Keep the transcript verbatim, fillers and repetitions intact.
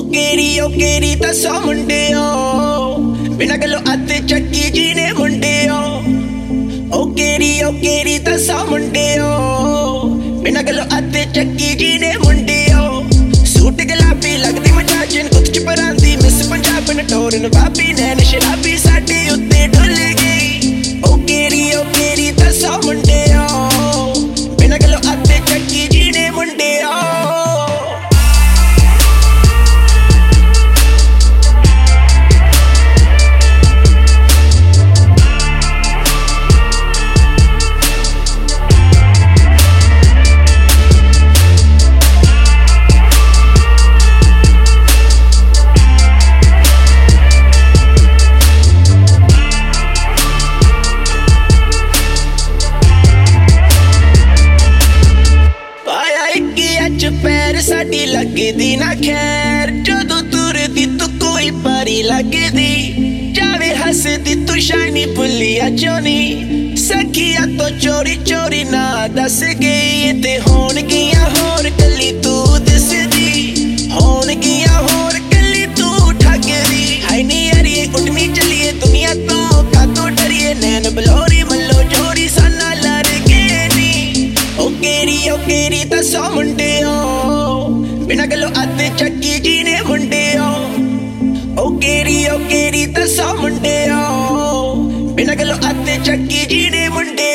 केरी ओ केरी दसो मुंडियो बिना गलो अत चक्की जी ने मुंडियो ओ केरी ओ केरी दसो मुंडियो बिना गलो अत चक्की जी ने मुंडियो सूट गुलाबी लगदी मजाजन कुछ च परांदी मिस पंजाब नटोरन बाबी नैन शराबी साडी उत्ते डुल गई ओ केरी ओ केरी दसो मुंडियो बिना गलो अत चक्की जी ने मुंडियो पैर साडी लगदी ना खैर जदों तुरदी तू कोई परी लगदी जावे हसदी तू शानी पुलिया चोनी सखिया तो चोरी चोरी ना दस गई ते होन गिया होर कली तू दसदी होन गिया होर कली तू ठगदी हाय नी अरिए उठनी चलिए दुनिया तो कातो डरिए नैन बलोरी मल्लो जोरी साना लड़ गए नी ओ केरी ओ केरी दसो मुंडियो बिना गलो अत चक्की जी ने मुंडियो ओ केरी ओ केरी दसो मुंडियो बिना गलो अत चक्की जी ने मुंडियो